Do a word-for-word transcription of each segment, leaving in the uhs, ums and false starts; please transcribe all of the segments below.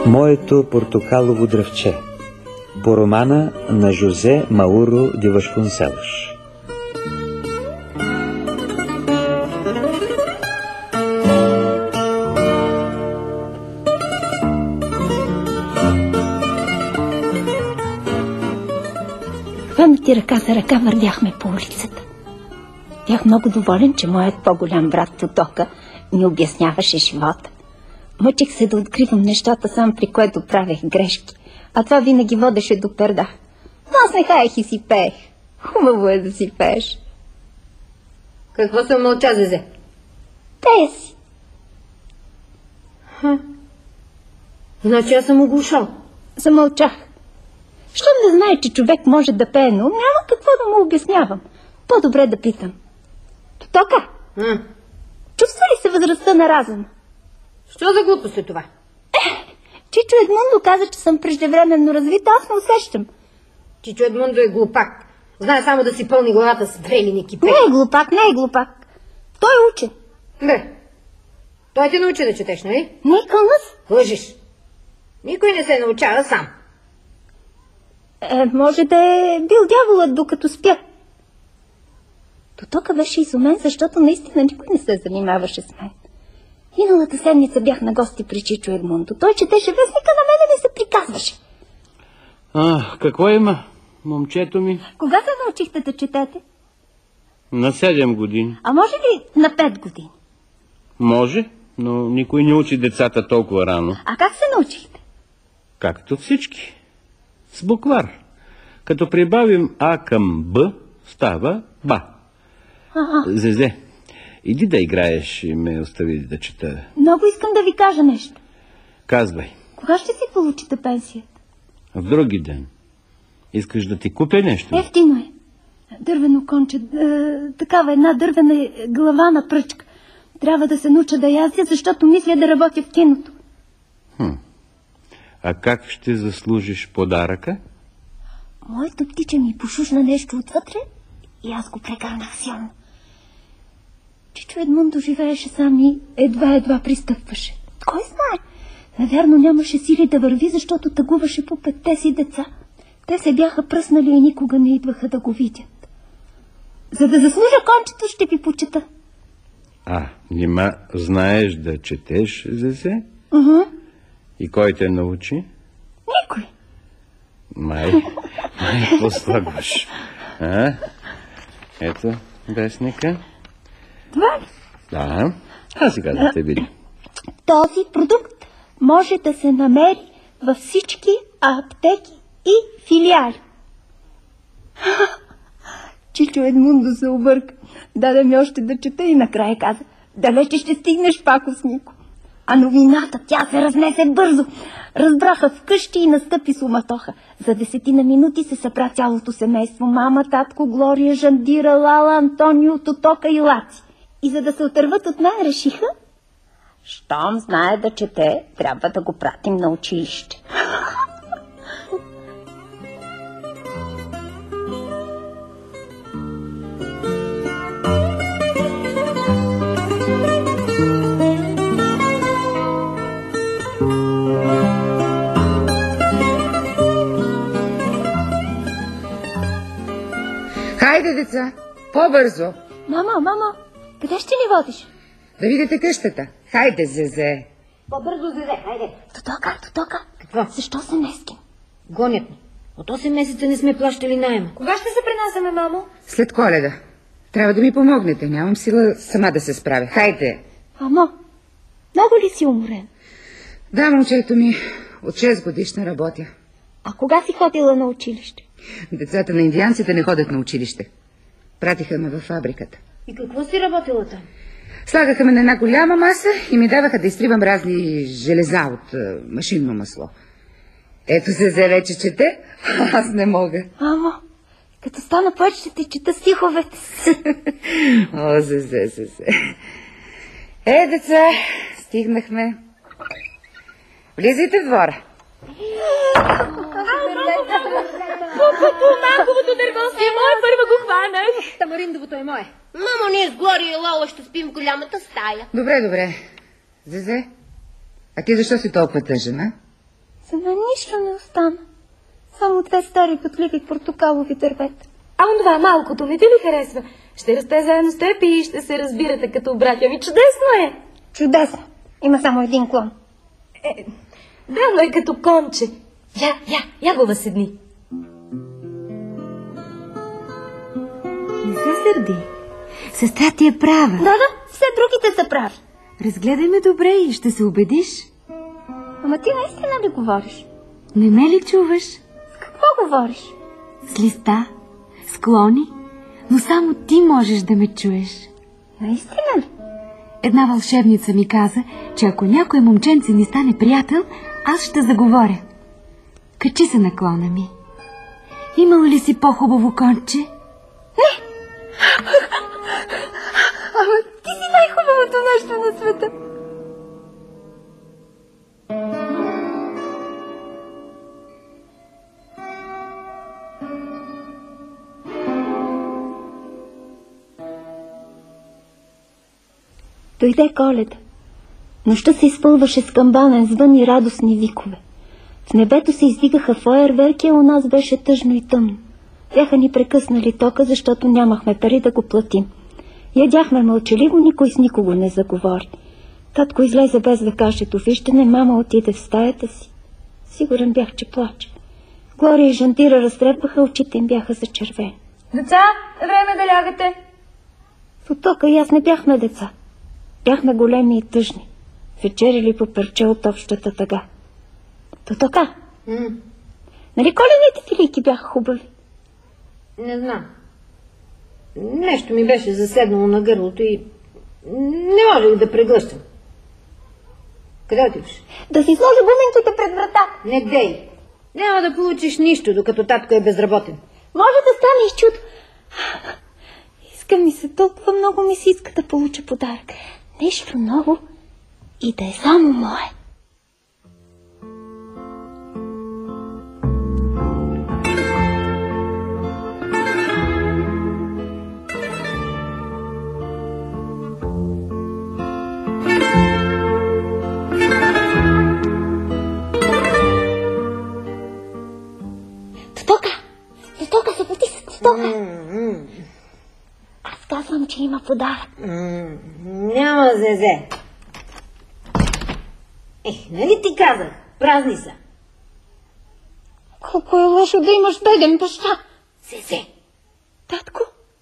Моето портокалово дръвче по романа на Жозе Мауро де Вашконселос. Двамата ръка за ръка вървяхме по улицата. Бях много доволен, че моят по-голям брат Тотока ми обясняваше живота. Мъчих се да откривам нещата сам, при което правех грешки, а това винаги водеше до перда. Но аз не хаех и си пеех. Хубаво е да си пееш. Какво съм мълча, Зезе? Пея си. Ха. Значи аз съм оглушал. Замълчах. Щом да знае, че човек може да пее, но няма какво да му обяснявам. По-добре да питам. Тотока, М? чувства ли се възрастта на разума? Що за глупост е това? Е, Чичо Едмундо каза, че съм преждевременно развита, аз не усещам. Чичо Едмундо е глупак. Знае само да си пълни главата с времени кипе. Не е глупак, не е глупак. Той е учен. Не. Той те научи да четеш, нали? Не е кълнас. Лъжиш. Никой не се научава сам. Е, може да е бил дяволът, докато спя. Тотока беше изумен, защото наистина никой не се занимаваше с мен. Миналата седмица бях на гости при Чичо Едмундо. Той четеше вестника, на мене не се приказваше. А, какво има, момчето ми? Кога се научихте да четете? На седем години. А може ли на пет години? Може, но никой не учи децата толкова рано. А как се научихте? Както всички. С буквар. Като прибавим А към Б, става Ба. Ага. Зезе, иди да играеш и ме остави да чета. Много искам да ви кажа нещо. Казвай. Кога ще си получите пенсията? В други ден. Искаш да ти купя нещо? Ефтино е. Дървено конче, е, такава една дървена глава на пръчка. Трябва да се науча да язя, защото мисля да работя в киното. Хм. А как ще заслужиш подаръка? Моето птиче ми пошушна нещо отвътре и аз го прегърнах силно. Чичо Едмундо живееше сам и едва-едва пристъпваше. Кой знае? Навярно нямаше сили да върви, защото тъгуваше по петте си деца. Те се бяха пръснали и никога не идваха да го видят. За да заслужа кончето, ще ви почета. А, нима знаеш да четеш, Зезе? Uh-huh. И кой те научи? Никой. Май, май послагваш. А? Ето вестника. Това ли? Да, а сега да те види. Този продукт може да се намери във всички аптеки и филиали. Чичо Едмундо се обърка. Даде ми още да чета и накрая каза: далече ще стигнеш, пакостнико. А новината, тя се разнесе бързо. Разбраха вкъщи и настъпи суматоха. За десетина минути се събра цялото семейство. Мама, татко, Глория, Жандира, Лала, Антонио, Тотока и Лаци. И за да се отърват от мен, решиха, щом знае да чете, трябва да го пратим на училище. Хайде, деца, по-бързо. Мама, мама, къде ще ни водиш? Да видите къщата. Хайде, Зезе. По-бързо, Зезе, хайде. Тотока, Тотока. Какво? Защо се неским? Гонят ни. От осем месеца не сме плащали наема. Кога ще се пренасяме, мамо? След Коледа. Трябва да ми помогнете. Нямам сила сама да се справя. Хайде. Мамо, много ли си уморен? Да, момчето ми, от шест годишна работя. А кога си ходила на училище? Децата на индианците не ходят на училище. Пратиха ме във фабриката. И какво си работила там? Слагаха ме на една голяма маса и ми даваха да изтривам разни железа от а, машинно масло. Ето се взе вече чете, аз не мога. Мамо, като стана път, ще ти чета стиховете си. О, Зезе, Зезе. Е, деца, стигнахме. Влизайте в двора. Малковото дърво си е мое, първо го хванах. Тамариндовото е мое. Мамо, ние с Глория и Лола ще спим в голямата стая. Добре, добре. Зезе, а ти защо си толкова тъжен, а? За мен нищо не остана. Само две стари потливи портокалови дървета. А онова малкото не ти ли харесва? Ще расте заедно с теб и ще се разбирате като братя ми. Чудесно е! Чудесно. Има само един клон. Е, да, но е като конче. Я, я, я го възседни. Не се сърди. Сестра ти е права. Да, да, все другите са прави. Разгледай ме добре и ще се убедиш. Ама ти наистина ли говориш? Не ме ли чуваш? С какво говориш? С листа, с клони, но само ти можеш да ме чуеш. Наистина ли? Една вълшебница ми каза, че ако някой момченце ни стане приятел, аз ще заговоря. Качи се на клона ми. Имало ли си по-хубаво конче? Не! Ама ти си най-хубавото нещо на света. Дойде Коледа. Нощта се изпълваше с камбанен звън и радостни викове. В небето се издигаха фойерверки, а у нас беше тъжно и тъмно. Бяха ни прекъснали тока, защото нямахме пари да го платим. Ядяхме мълчаливо, никой с никого не заговори. Татко излезе без да каже довиждане, мама отиде в стаята си. Сигурен бях, че плаче. Глория и Жантира разтрепаха, очите им бяха зачервени. Деца, е време да лягате. В Отока и аз не бяхме деца. Бяхме големи и тъжни. Вечерили по парче от общата тъга. Тотока, М- нали колените ти лики бяха хубави? Не знам. Нещо ми беше заседнало на гърлото и не можех да преглъщам. Къде отиваш? Да си сложа гуменките пред врата. Не дей. Няма да получиш нищо, докато татко е безработен. Може да стане и чудо. Иска ми се, толкова много ми се иска да получа подарък. Нещо ново и да е само мое. Стока! Стока, събуди се, Стока! Аз казвам, че има подарък. М- няма зезе. Ех, нали ти казах? Празни са. Колко е лошо да имаш беден баща. Зезе. Татко?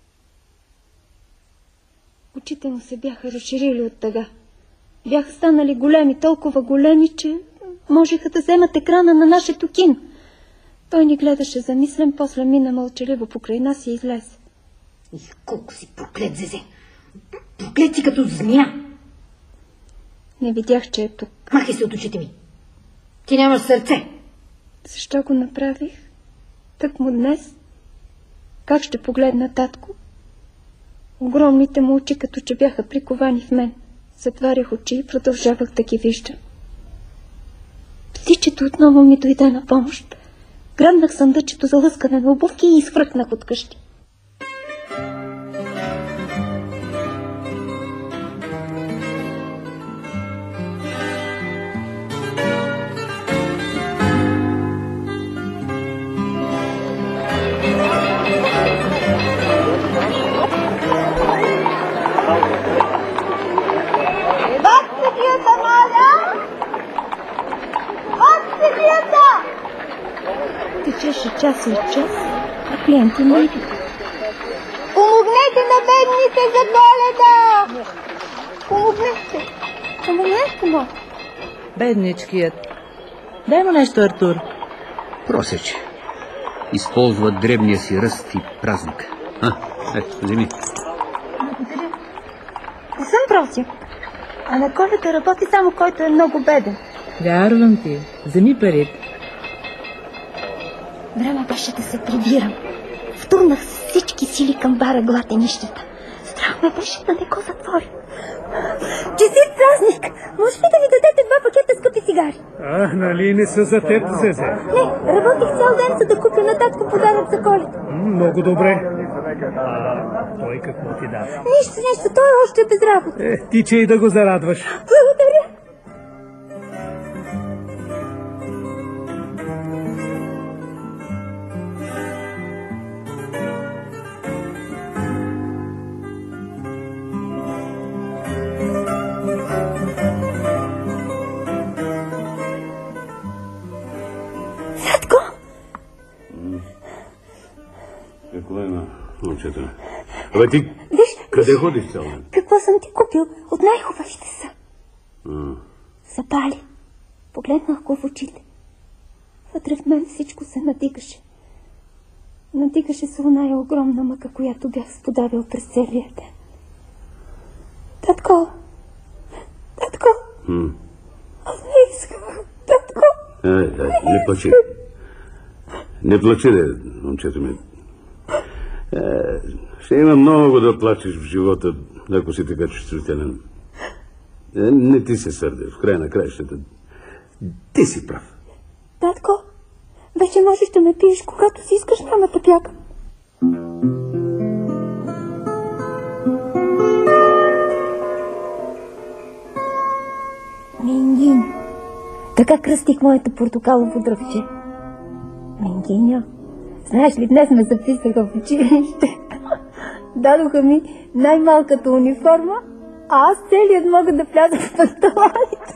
Очите му се бяха разширили от тъга. Бяха станали големи, толкова големи, че можеха да вземат екрана на нашето кино. Той ни гледаше замислен, после мина мълчаливо покрай нас и излезе. И колко си проклет, Зезе. Проклет си като змия. Не видях, че е тук. Махай се от очите ми. Ти нямаш сърце. Защо го направих? Так му днес? Как ще погледна татко? Огромните му очи, като че бяха приковани в мен. Затварях очи и продължавах да ги виждам. Птичето отново ми дойде на помощ. Гръмнах съндъчето за лъскане на обувки и изхвъркнах от къщи. Течеше час и час, а клиенти не идваха. Помогнете на бедните за Коледа! Помогнете! Помогнете му! Бедничкият. Дай му нещо, Артур. Просече. Използва дребния си ръст и празник. А, ето, вземи. Благодаря. Не съм просил. А на Коледа работи само който е много беден. Вярвам ти. Вземи парите. Време беше да се прибирам. Втурнах с всички сили към бара глатенищата. Страх ме беше да не го затворя. Честит празник! Може ли да ми дадете два пакета скъпи цигари? А, нали не са за теб, Зезе? Не, работих цял ден, за да купя на татко подарък за Коледа. М, много добре. А той какво ти дава? Нищо, нищо, той е още без работа. Е, ти че и да го зарадваш. Благодаря. кола има, момчето. Абе ти, Виж, къде виж, ходиш цял ден? Какво съм ти купил? От най-хубавите са. А. Са пали. Погледнах го в очите. Вътре в мен всичко се надигаше. Надигаше се оная огромна мъка, която бях сподавил през целия ден. Татко! Татко! Хм. Аз не искам. Татко! Ай, ай, не плачи. Не плачи, де, момчето ми. Е, ще има много да плачеш в живота, ако си така чувствителен. Е, не ти се сърде, в край на краищата. Ти си прав. Татко, вече можеш да ме пиеш, когато си искаш, няма да бягам. Мингин. Така кръстих моето портокалово дръвче. Мингиня, знаеш ли, днес ме записаха в училище. Дадоха ми най-малката униформа, а аз целият мога да вляза в панталоните.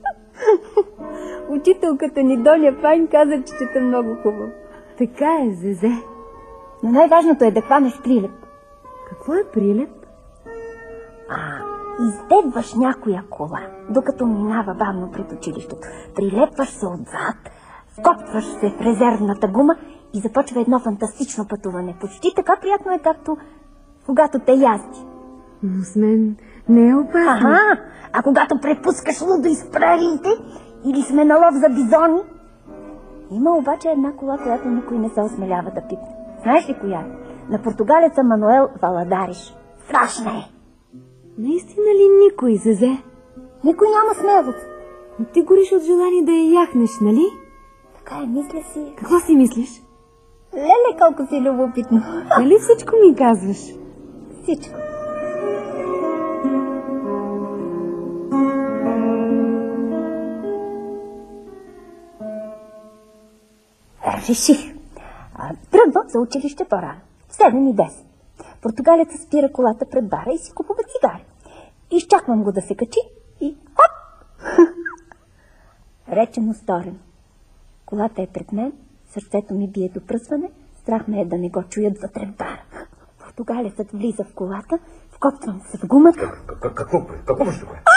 Учителката ни Доня Файн каза, че чета много хубаво. Така е, Зезе. Но най-важното е да хванеш прилеп. Какво е прилеп? А, издебваш някоя кола, докато минава бавно пред училището. Прилепваш се отзад, вкопваш се в резервната гума и започва едно фантастично пътуване. Почти така приятно е, както когато те язди. Но с мен не е опасно. Ага, а когато препускаш лудо из прериите или сме на лов за бизони. Има обаче една кола, която никой не се осмелява да пипне. Знаеш ли коя е? На португалеца Мануел Валадариш. Страшна е. Наистина ли никой, Зезе? Никой няма смелост. Но ти гориш от желание да я яхнеш, нали? Така е, мисля си. Какво си мислиш? Леле, колко си любопитно. Нали всичко ми казваш? Всичко. Реших. Тръгвам за училище по-рано. В седем и десет. Португалецът спира колата пред бара и си купува цигари. Изчаквам го да се качи и хоп! Речено сторено. Колата е пред мен, сърцето ми бие до пръсване, страх ме е да не го чуят вътре в бара. Португалецът влиза в колата, вкопвам се в гумата. Какво? Какво ще го е?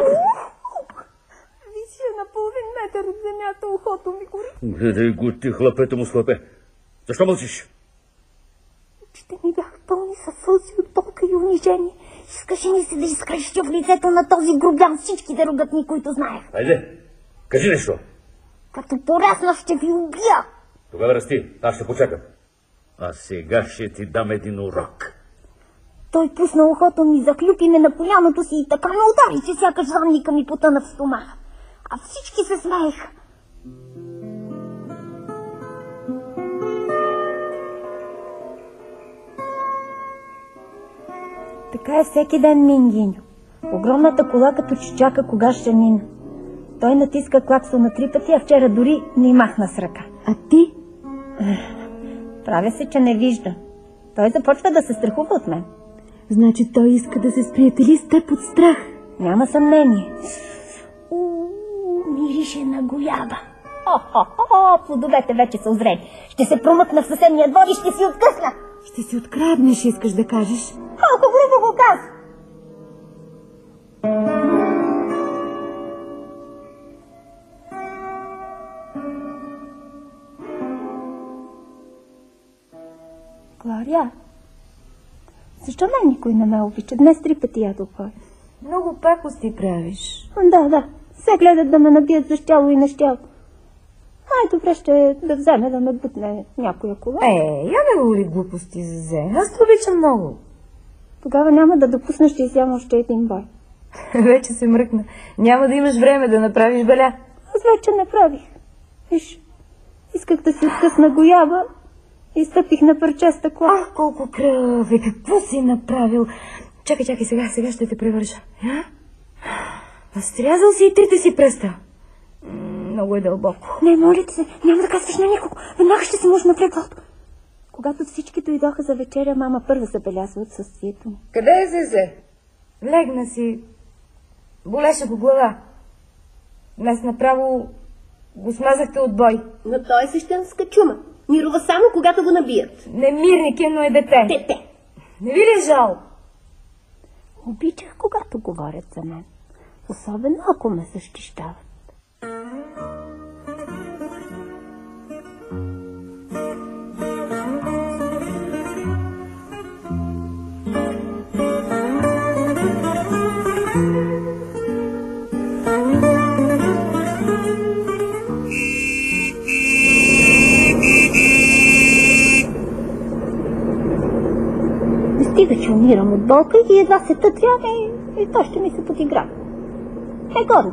Висия на половин метър от земята, ухото ми гори. Гледай го ти, хлапето му слапе. Защо мълчиш? Очите ми бяха пълни със сълзи от болка и унижение. Искаше ми се да изкрещя в лицето на този грубян всичките ругатни, които знаех. Айде, кажи нещо. Като порасна ще ви убия. Тогава расти, аз ще почакам. А сега ще ти дам един урок. Той пусна ухото ми, захлюпи ме на коляното си и така ме удари, че сякаш задника ми потъна в стомаха. А всички се смееха. Така е всеки ден, Мингиньо. Огромната кола като че чака кога ще мина. Той натиска клаксона три пъти, а вчера дори не махна с ръка. А ти? Правя се, че не вижда. Той започва да се страхува от мен. Значи той иска да се сприятели с теб от страх. Няма съмнение. Уу, мирише на гояба. О-хо-хо, плодовете вече са озрели. Ще се промъкна в съседния двор и ще си откъсна. Ще си откраднеш, искаш да кажеш. Колко грубо го каза. Глория, защо мен никой не ме обича? Днес три пъти я допой. Много пакости правиш. Да, да. Все гледат да ме набият за щяло и нещяло. Най-добре ще да вземе да ме бутне някоя кола. Е, я не воли глупости, Зезе. Аз те обичам много. Тогава няма да допуснеш да изям още един бой. Вече се мръкна. Няма да имаш време да направиш беля. Аз вече не правих. Виж, исках да си откъсна гояба и стъпих на парчеста кола. Ах, колко кръв е, какво си направил? Чакай, чакай, сега, сега ще те превържа. А? Разтрязал си и трите си пръста. Много е дълбоко. Не, моля се, няма да казваш на никого. Веднага ще се мушна в леглото. Когато всички дойдоха за вечеря, мама първа забелязва отсъствието ми. Къде е Зезе? Легна си. Болеше по глава. Днес направо го смазахте от бой. Но той е същенска чума. Мирува само когато го набият. Немирник е, но е дете. Дете. Не ви ли е жал? Обичах, когато говорят за мен. Особено ако ме защищават. Стига, че умирам от болка и едва се тътрям и, и то ще ми се подигра. Е, годно.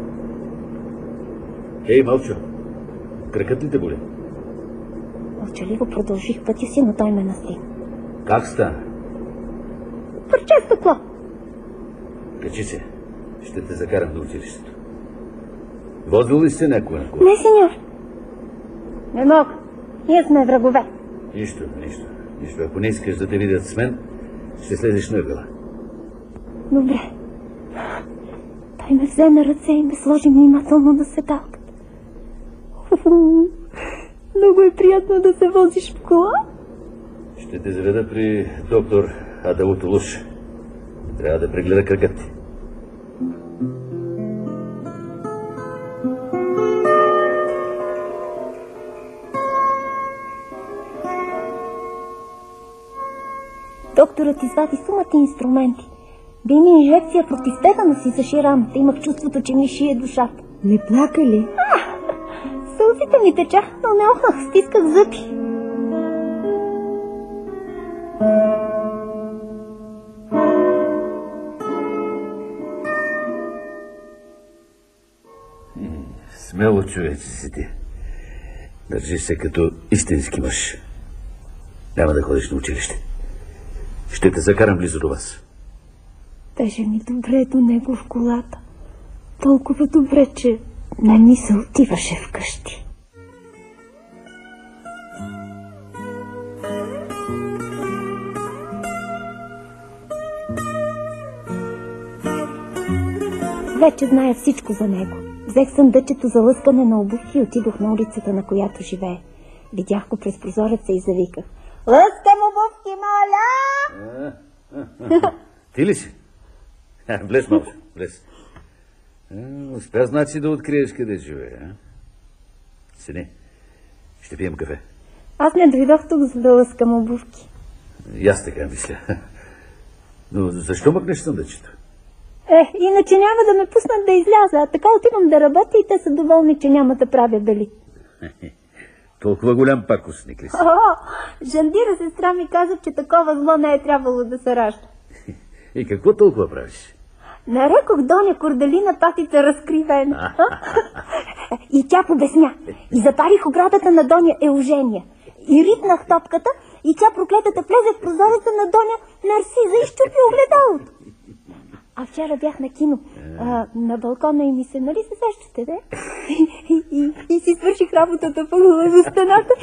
Ей, Малчо, кракът ли те боли? Мълчаливо продължих пътя си, но той ме настигна. Как стана? Парче стъкло. Качи се, ще те закарам до училището. Возил ли сте някой на кола? Не, сеньор. Не мога. Ние сме врагове. Нищо, нищо. Нищо. Ако не искаш да те видят с мен, ще слезеш на ъгъла. Добре. Той ме взе на ръце и ме сложи внимателно на седалката. Много е приятно да се возиш в кола. Ще те заведа при доктор Адаутолуш. Трябва да прегледа кракът ти. Докторът извади сумата инструменти. Би ми инжекция против тетаноси за ширамата. Имах чувството, че ми шие душата. Не плака ли? А, сълзите ми теча, но не охнах, стисках зъби. Смело човече си ти. Държиш се като истински мъж. Няма да ходиш на училище. Ще те закарам близо до вас. Беше ми добре до него в колата. Толкова добре, че не ми се отиваше вкъщи. Вече зная всичко за него. Взех съндъчето за лъскане на обувки и отидох на улицата, на която живее. Видях го през прозореца и завиках: "Лъскам обувки, моля!" Ти ли си? Влез, малко, влез. Успя, значи, да откриеш къде живее, а? Седи, ще пием кафе. Аз не дойдох тук, за да лъскам обувки. И аз така мисля. Но защо мъкнеш съндъчето? Е, иначе няма да ме пуснат да изляза, а така отивам да работя и те са доволни, че няма да правя бели. Толкова голям пакостник ли си? О, Жандира сестра ми каза, че такова зло не е трябвало да се ражда. И какво толкова правиш? Нарекох Доня Корделина патите разкривена. И тя побесня. И запарих оградата на Доня Еужения. И ритнах топката и тя проклетата влезе в прозореца на Доня Нарсиза и щупи огледалото. А вчера бях на кино, а, на балкона и ми се, нали се сещате, де? И, и, и, и си свърших работата по за стената.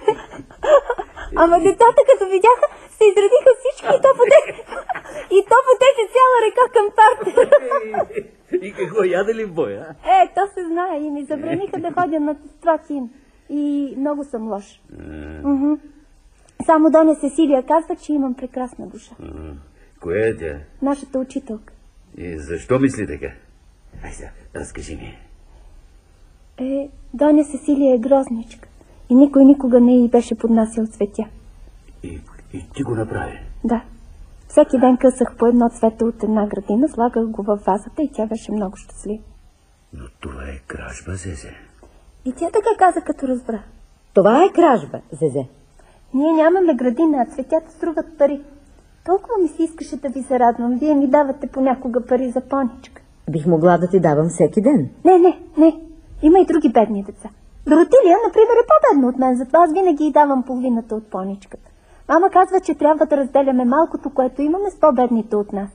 Ама децата, като видяха, се изредиха всички и то потече, и то потече цяла река към парта. И какво, яде ли в боя? Е, то се знае и ми забраниха да ходя на това кино. И много съм лош. Уху. Само Доня Сесилия казва, че имам прекрасна душа. Коя е тя? Нашата учителка. И защо мисли така? Ай сега, разкажи ми. Е, Доня Сесилия е грозничка. И никой никога не й беше поднасял цветя. И, и ти го направи? Да. Всеки ден късах по едно цвете от една градина, слагах го във вазата и тя беше много щастлива. Но това е кражба, Зезе. И тя така каза, като разбра. Това е кражба, Зезе. Ние нямаме градина, а цветята струват пари. Толкова ми се искаше да ви зарадвам. Вие ми давате понякога пари за поничка. Бих могла да ти давам всеки ден. Не, не, не. Има и други бедни деца. Доротилия, например, е по-бедна от мен, затова аз винаги й давам половината от поничката. Мама казва, че трябва да разделяме малкото, което имаме, с по-бедните от нас.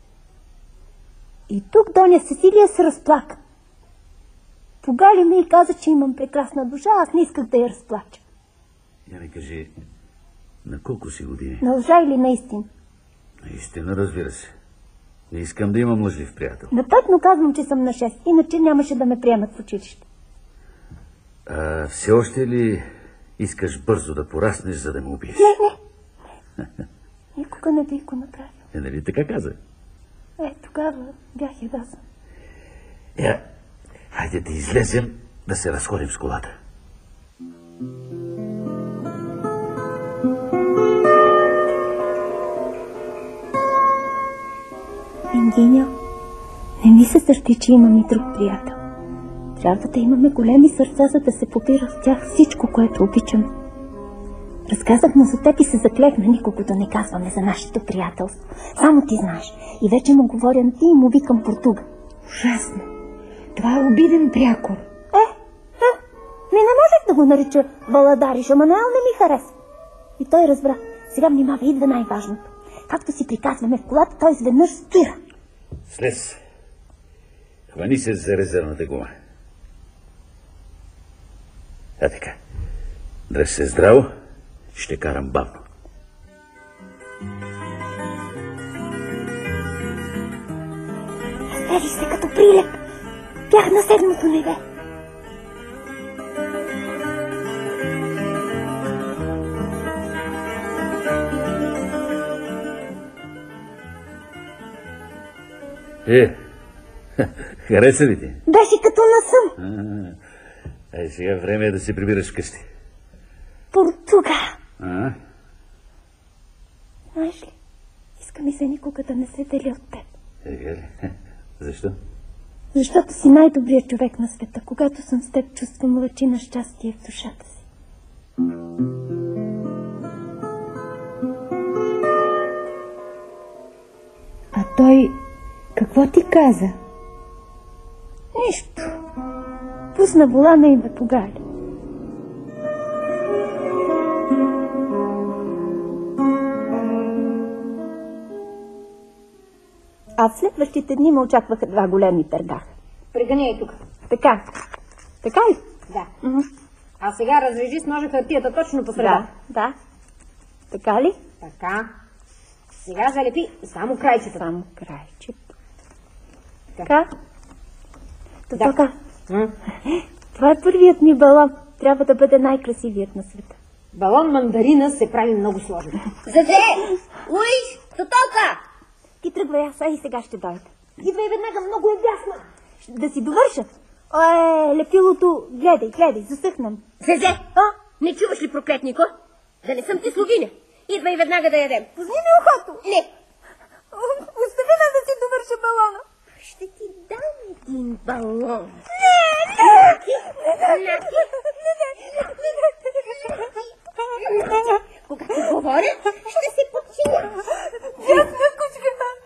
И тук Доня Сесилия се разплака. Погали ме и каза, че имам прекрасна душа, аз не исках да я разплача. Я ми кажи, на колко си години? На лъжа или наистина? Наистина, разбира се. Не искам да имам лъжлив приятел. Напътно казвам, че съм на шест, иначе нямаше да ме приемат в училище. А все още ли Искаш бързо да пораснеш, за да ме убиеш. Не, не. Никога не бих го направил. Е, нали така каза? Е, тогава бях ядосан. Е, хайде да излезем, да се разходим с колата. Енгиня, не ми се сърди, че имам и друг приятел. Трябва да имаме големи сърца, за да се побира с тях всичко, което обичам. Разказах му за теб и се заклехна никого да не казваме за нашето приятелство. Само ти знаеш. И вече му говоря на ти и му викам Португа. Ужасно. Това е обиден прякор. Е, е, не, не можех да го нарича Валадариш, ама Ноел не ми харесва. И той разбра. Сега внимава, идва най-важното. Както си приказваме в колата, той изведнъж спира. Слез. Хвани се за резервната гума. А така. Дръж се здраво. Ще карам бавно. Разпери се като прилеп. Бях на седмото небе. Е, хареса ли ти? Беше като на сън. Ай, сега време е да се прибираш вкъщи. Португа. А? Знаеш ли, иска ми се никога да не се деля от теб. Ега ли? Защо? Защото си най-добрият човек на света. Когато съм с теб, чувствам лъчи на щастие в душата си. А той какво ти каза? Нищо. Пусна волана и ме погали. А в следващите дни ме очакваха два големи пердаха. Пригани и тук. Така. Така ли? Да. Mm-hmm. А сега разрежи с ножа хартията точно по среда. Да, да. Така ли? Така. Сега залепи само крайчета. Само крайчета. Така? То Да. така. М? Това е първият ми балон. Трябва да бъде най-красивият на света. Балон мандарина се прави много сложно. Зазе! Уиш! Тотока! Ти тръгвай, аз и сега ще дойда. Идвай веднага, много е дясно. Да си довърша. Ое, лепилото, гледай, гледай, засъхнам. Зезе, а? Не чуваш ли, проклетнико? Да не съм ти слугиня. Идвай веднага да ядем. Пусни ми ухото. Не. Остави ме да си довърша балона. Ще ти дам един балон. Не, не! Когато говоря, ще се подчиня. Дясна кучка.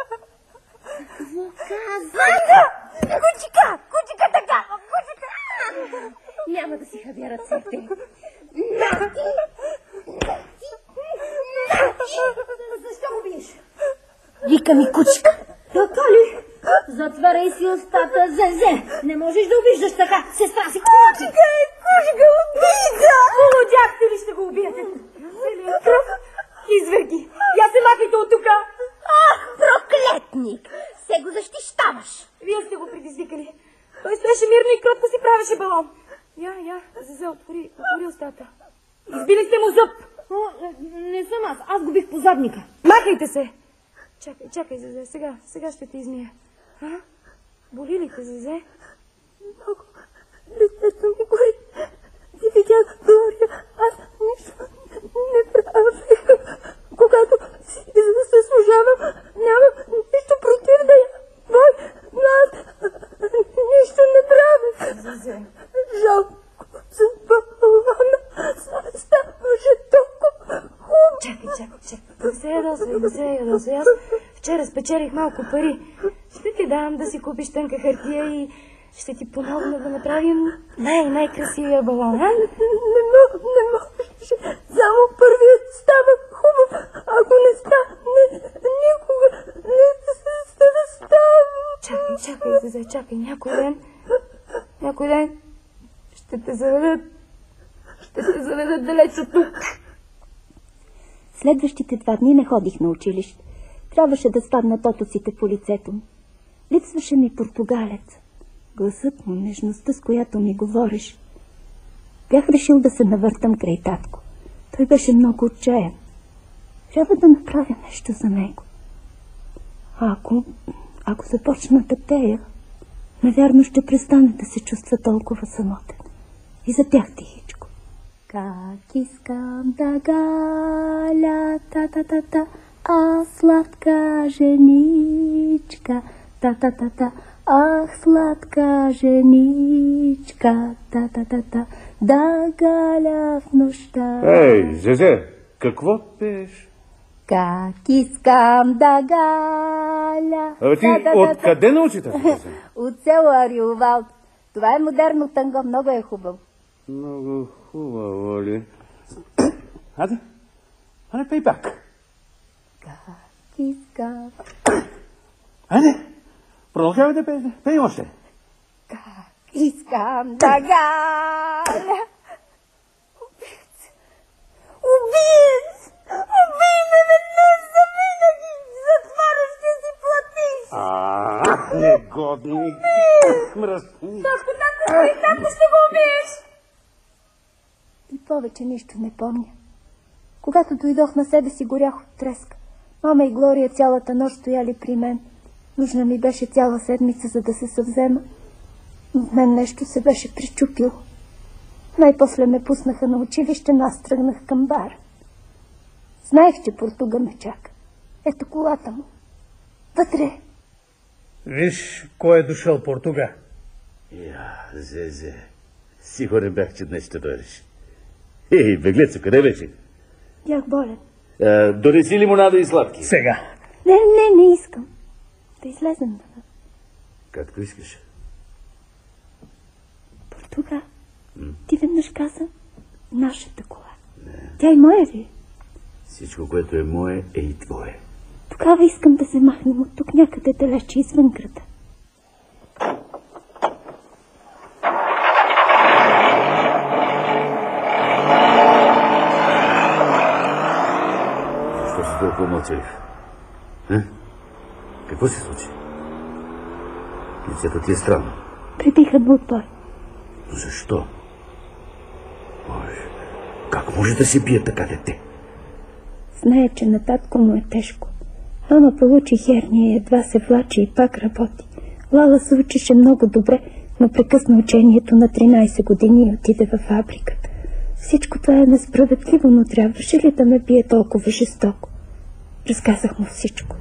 Какво казва? Кучка, кучка такава, кучка. Няма да си хабя ръцете. Нати! Нати! Нати! Защо го биеш? Вика ми кучка. Така ли? Затваряй си устата, Зезе. Не можеш да обиждаш така. Сестра си кучка. Кучка е кучка, убийца. Полудяхте ли ще го убиете? Целият кръв. Изверги. Я се махайте от тука. Ах, проклетник! Се го защищаваш. Вие сте го предизвикали. Той стоеше мирно и кротко си правеше балон. Я, я, Зезе, отвори, отвори устата. Избили сте му зъб. О, не съм аз. Аз го бих по задника. Махайте се. Чакай, чакай, Зезе, сега, сега ще те измия. А? Боли ли те, Зезе? Много. Лицето ми гори. Ти видях, Глория. Аз нищо не правих. Когато си се служавам, нямам нищо против да я бой, но аз нищо не правих. Зезе. Жалко за балона. Ставаше толкова хубаво. Чакай, чакай, чакай. Не се ядосвай, не се ядосвай. Аз вчера спечелих малко пари. Ще ти дам да си купиш тънка хартия и ще ти помогна да направим най-най-красивия балон, а? Не, не, не можеш. Само първият става хубав. Ако не стане, никога не става. Чакай, чакай, Зезе, чакай. Някой ден, някой ден ще те заведат, ще те заведат далеч от тук. Следващите два дни не ходих на училище. Трябваше да спадна тотоците по лицето ми. Липсваше ми португалец. Гласът му, нежността, с която ми говориш. Бях решил да се навъртам край татко. Той беше много отчаян. Трябва да направя нещо за него. А ако, ако започна да пея, навярно ще престане да се чувства толкова самотен. И запях тихичко. Как искам да галя, та-та-та-та, ах, сладка женичка, та-та-та-та, ах, сладка женичка, та-та-та-та, да галя в нощта. Ей, Зезе, какво пееш? Как искам да галя. А ти откъде научи тази песен? От село Ариовал. Това е модерно танго, много е хубаво. Много хубаво ли? Аде, аде пей пак. Как искам. Аде, продължавай да пееш, пей още. Как искам да галя. Убиец, убиец, убий ме веднъж за винаги, затвора ще си платиш. Ах, негодник. Мръсни. Татко, татко, и татко ще го убиеш. И повече нищо не помня. Когато дойдох на себе си, горях от треска. Мама и Глория цялата нощ стояли при мен. Нужна ми беше цяла седмица, за да се съвзема. Но в мен нещо се беше причупило. Най-после ме пуснаха на училище, но аз тръгнах към бара. Знаех, че Португа ме чака. Ето колата му. Вътре. Виж, кой е дошъл, Португа. Я, Зезе, сигурен бях, че днес ще дойдеш. Ей, беглецо, къде беше? Бях болен. А, донеси лимонада и сладки. Сега. Не, не, не искам. Да излезем навън. Както искаш. Португа, м? Ти веднъж каза нашата кола. Не. Тя и моя ли? Всичко, което е мое, е и твое. Тогава искам да се махнем от тук някъде далече извън града. Защо си толкова мълчалив? А? Какво се случи? Лицето ти е странно. Прибиха ме от бой. Но защо? Ой, как може да се бие така дете? Знае, че на татко му е тежко. Мама получи херния и едва се влачи и пак работи. Лала се учеше много добре, но прекъсна учението на тринайсет години и отиде във фабриката. Всичко това е несправедливо, но трябваше ли да ме бие толкова жестоко? Разказах му всичко.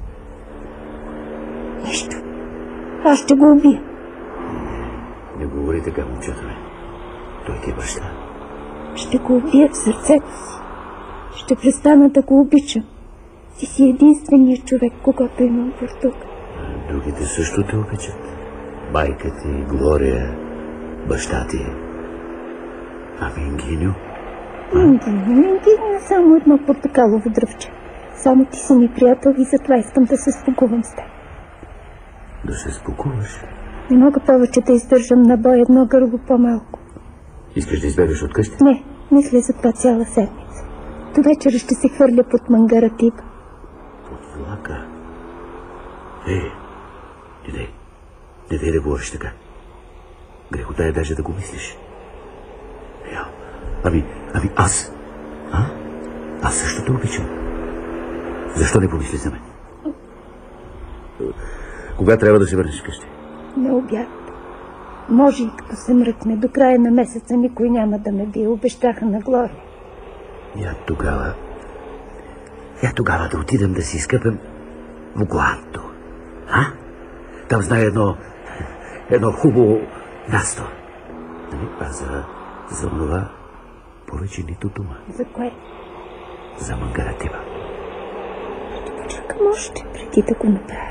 Нищо. Аз ще го убия. Не говори така, момчето ми. Той ти е баща. Ще го убия в сърцето си. Ще престана да го обичам. Ти си единственият човек, когато имам Португа. Другите също те обичат. Майка ти, Глория, баща ти. А Мингиньо? Мингиньо е само едно портокалово дръвче. Само ти си ми приятел и затова искам да се спокувам с теб. Да се спокуваш? Не мога повече да издържам на бой едно гърло по-малко. Искаш да избегаш от къщи? Не, мисля за това цяла седмица. До вечера ще се хвърля под Мангаратиба. Под влака? Ей, не дай, не дай да говориш така. Грехота е даже да го мислиш. Я, ами, ами аз, а? Аз също те обичам. Защо не помисли за мен? Кога трябва да се върнеш вкъщи? На обяд. Може и като се мръкне, до края на месеца никой няма да ме бие, обещаха на Глория. Я тогава... Я тогава да отидем да си изкъпем в Гуанто. А? Там знае едно... едно хубаво място. Нали? А за... за това повече нито дума. За кое? За Мангаратиба. Ще почакам още преди да го направя.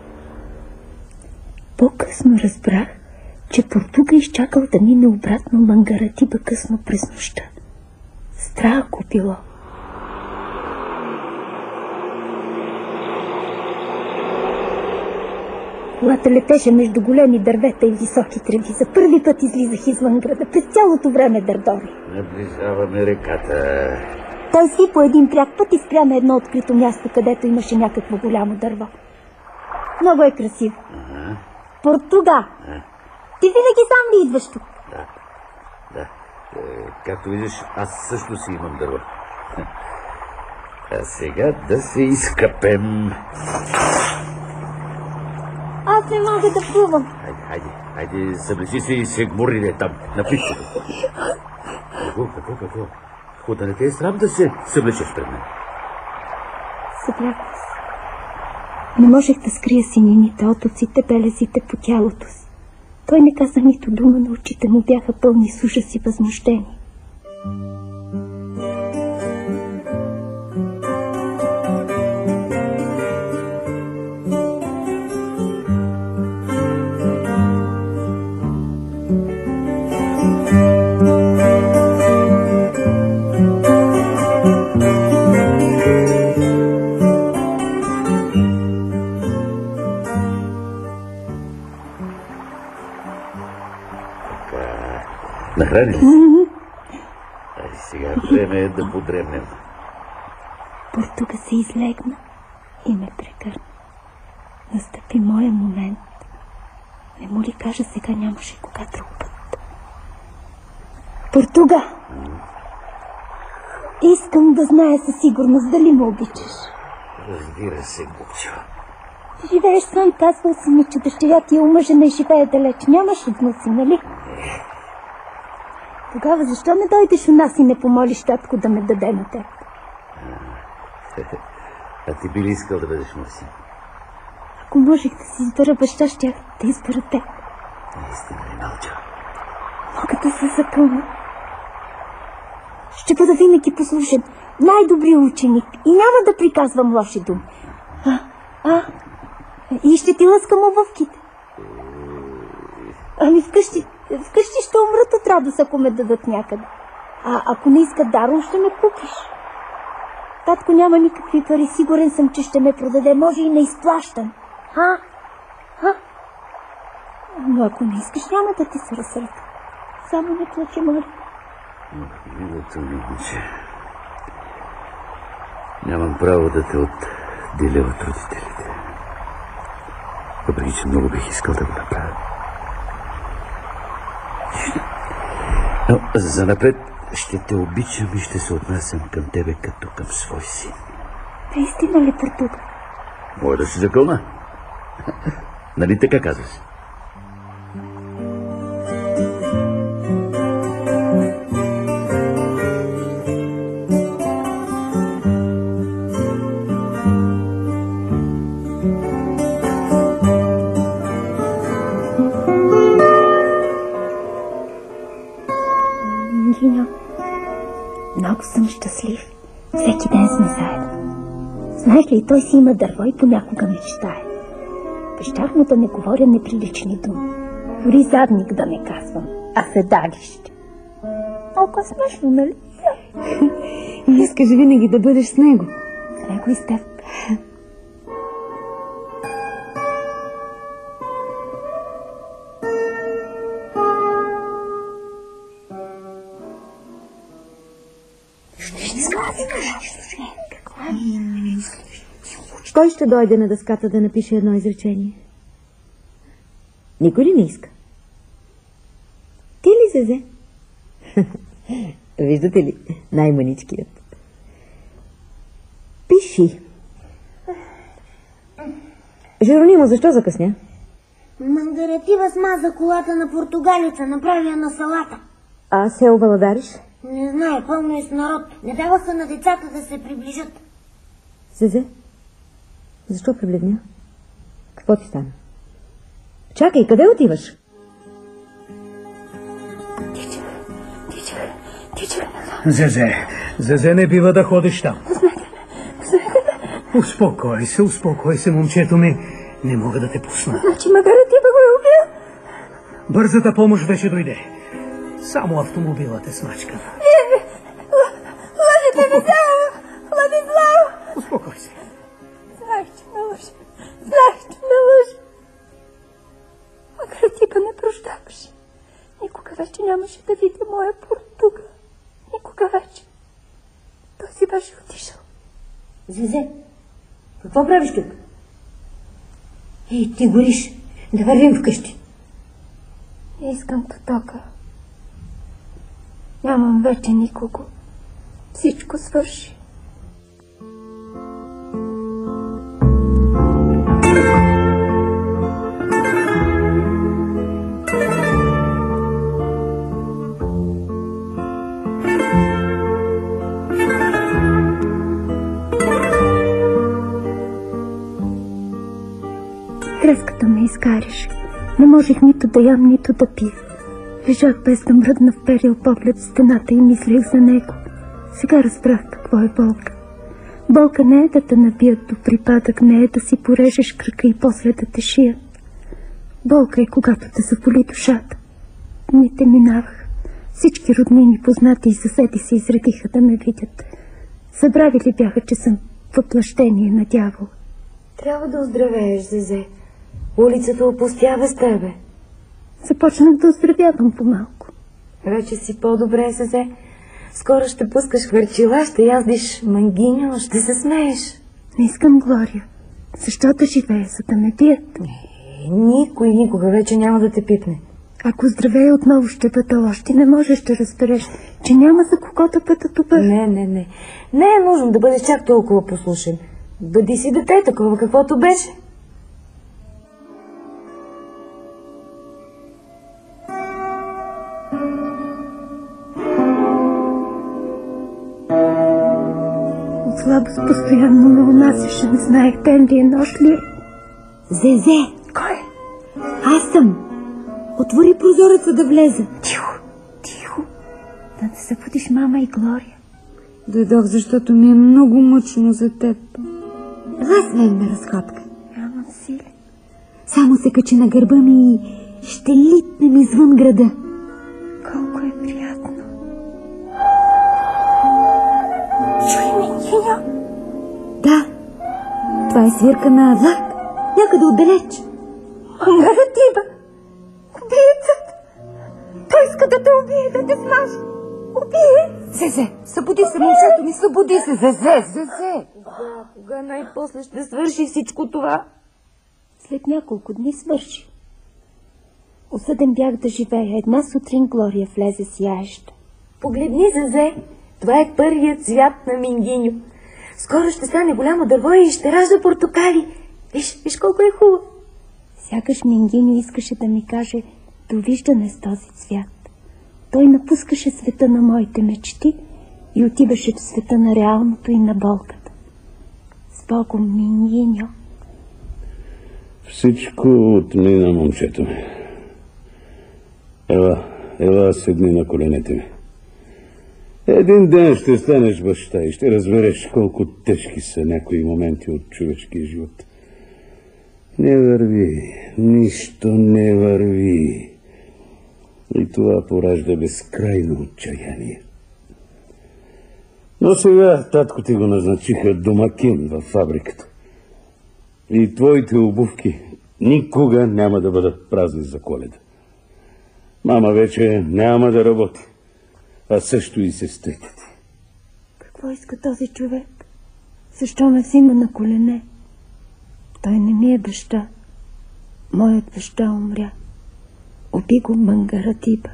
По-късно разбрах, че Португа изчакал да мине обратно Мангаратиба късно през нощта. Страх го било. Колата летеше между големи дървета и високи треви. За първи път излизах извън града. През цялото време дърдори. Наближаваме реката. Той си по един пряк път и спря на едно открито място, където имаше някакво голямо дърво. Много е красиво. Ага. Португа! А? Ти винаги сам ли идваш тук? Да, да. Както виждаш, аз също си имам дърва. А сега да се изкъпем. Аз не мога да плувам. Хайде, хайде, хайде, съближи се и се гмурили там, на пището. Какво, какво, какво? Хода не те е срам да се съблечеш пред мен. Съблякох се. Не можех да скрия синините, отоците, белезите по тялото си. Той не каза нито дума, но очите му бяха пълни с ужас и възмущение. Нахрани ли се? Ай, сега време е да подремнем. Португа се излегна и ме прегърна. Настъпи моя момент. Не му ли кажа сега, нямаше кога друг път. Португа! Искам да зная със сигурност дали ме обичаш. Разбира се, Гучо. Живееш сам, казвал си ми, че дъщеря ти е омъжена и живее далеч. Нямаш внуци, нали? Не. Тогава защо не дойдеш у нас и не помолиш татко да ме даде на теб? А ти би ли искал да бъдеш мой син? Ако можех да си избера баща, щях да избера теб. Наистина ли, Малчо? Мога да се закълна. Ще бъда винаги послушен, най-добрият ученик и няма да приказвам лоши думи. А, а, и ще ти лъскам обувките. Ами вкъщи, вкъщи ще умрат от радост, ако ме дадат някъде. А ако не искат даром, ще ме купиш. Татко няма никакви пари, сигурен съм, че ще ме продаде, може и не изплащам. А? А? Но ако не искаш, няма да ти се разсърда. Само не плаче, моля. Милото ми, Гуче. Нямам право да те отделя от родителите. Въпреки, че много бих искал да го направя. Но занапред ще те обичам и ще се отнасям към тебе като към свой син. Наистина ли, Португа? Мога да си закълна. Нали така казваш? Много съм щастлив. Всеки ден сме заедно. Знаеш ли, той си има дърво и понякога мечтае. Обещах му да не говоря неприлични думи. Дори задник да не казвам, а седалище. Толкова смешно, нали? Искаш винаги да бъдеш с него. С него и с теб. Кой ще дойде на дъската да напише едно изречение? Никой ли не иска? Ти ли, Зезе? Виждате ли, най-мъничкият. Пиши. Жеронимо, защо закъсня? Мангаретива смаза колата на португалица, направя на салата. А село Валадариш? Не знае, пълно е с народ. Не даваха на децата да се приближат. Зезе, защо прибледня? Какво ти стана? Чакай, къде отиваш? Тича, тича, тича. Зезе, Зезе, не бива да ходиш там. Пуснете ме, пуснете ме. Успокой се, успокой се, момчето ми. Не мога да те пусна. Значи Мангаретива го е убил? Бързата помощ вече дойде. Само автомобилът е смачкан. Лъжете ми, Слава! Владислав! Успокой се. Знаех, че ме лъжа. Знаех, че ме лъжа. Мангаретива не прощаваше. Никога вече нямаше да видя моя Португа. Никога вече. Той си беше отишъл. Зезе, какво правиш тук? Ей, ти гориш. Да вървим вкъщи. Не искам потока. Нямам вече никого. Всичко свърши. Треската ме изкариш. Не можех нито да ям, нито да пия. Лежах без да мръдна, вперил поглед в стената и мислех за него. Сега разбрах какво е болка. Болка не е да те набият до припадък, не е да си порежеш кръка и после да те шият. Болка е когато те заболи душата. Дните минаваха. Всички роднини, познати и съседи се изредиха да ме видят. Забравили бяха, че съм въплъщение на дявола. Трябва да оздравееш, Зезе. Улицата опустява с тебе. Започнах да оздравявам по-малко. Вече си по-добре, Зезе. Скоро ще пускаш хвърчила, ще яздиш мангиньо, ще се смееш. Не искам Глория. Защо да живея, за да ме бият? Не, никой никога вече няма да те пипне. Ако здравея отново ще бъда лош, ти не можеш да разбереш, че няма за кого да бъда добър. Не, не, не. Не е нужно да бъдеш чак толкова послушен. Бъди си дете, такова каквото беше. От слабост постоянно ме унасяше, не знаех ден ли е, нощ ли е. Зезе! Кой? Аз съм! Отвори прозореца да влеза. Тихо, тихо. Да не събудиш мама и Глория. Дойдох, защото ми е много мъчно за теб. Аз мен на разходка. Нямам сили. Само се качи на гърба ми и ще литнем извън града. Колко е приятно. Чуй, Мингиньо. Да, това е свирка на влак. Някъде отдалеч. Мангаратиба! Убиецът! Той иска да те убие, да те смаже. Убие! Зезе, събуди се, момчето ми, събуди се, Зезе, Зезе! Кога, кога най-после ще свърши всичко това? След няколко дни свърши. Осъден бях да живея. Една сутрин Глория влезе сияеща. Погледни, Зезе, това е първият цвят на Мингиньо. Скоро ще стане голямо дърво и ще ражда портокали. Виж, виж колко е хубаво. Сякаш Мингиньо искаше да ми каже довиждане с този цвят. Той напускаше света на моите мечти и отиваше в света на реалното и на болката. С Богом, Мингиньо. Всичко отмина, момчето ми. Ела, ела, седни на коленете ми. Един ден ще станеш баща и ще разбереш колко тежки са някои моменти от човешкия живот. Не върви, нищо не върви. И това поражда безкрайно отчаяние. Но сега татко ти го назначиха домакин във фабриката. И твоите обувки никога няма да бъдат празни за Коледа. Мама вече няма да работи, а също и сестрите ти. Какво иска този човек? Защо ме взима на колене? Той не ми е баща. Моят баща умря. Уби го Мангаратиба.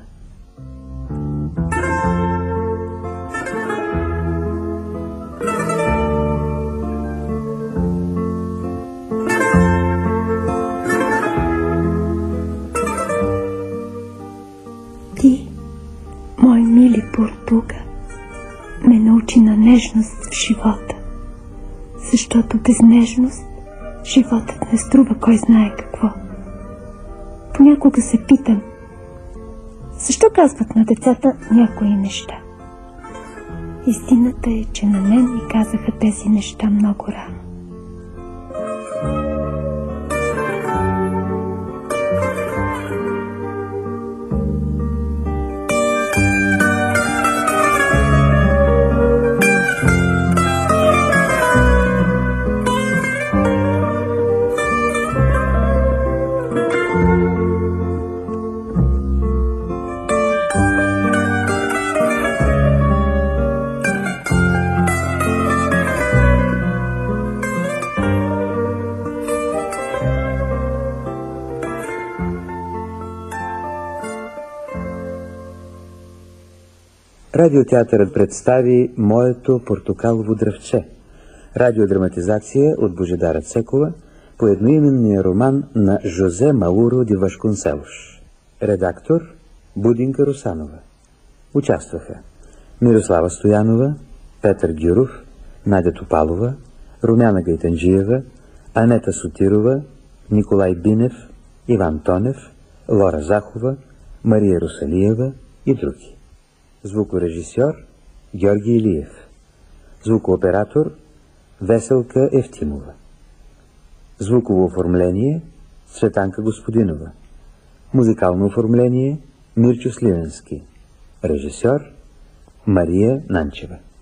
Ти, мой мили Португа, ме научи на нежност в живота. Защото без нежност животът не струва кой знае какво. Понякога се питам, защо казват на децата някои неща? Истината е, че на мен ми казаха тези неща много рано. Радиотеатърът представи Моето портокалово дръвче, радиодраматизация от Божидара Цекова по едноименния роман на Жозе Мауро де Вашконселош. Редактор Будинка Русанова. Участваха Мирослава Стоянова, Петър Гюров, Надя Топалова, Румяна Гайтанджиева, Анета Сотирова, Николай Бинев, Иван Тонев, Лора Захова, Мария Русалиева и други. Звукорежисьор Георги Илиев. Звукооператор Веселка Евтимова. Звуково оформление Светанка Господинова. Музикално оформление Мирчо Сливенски. Режисьор Мария Нанчева.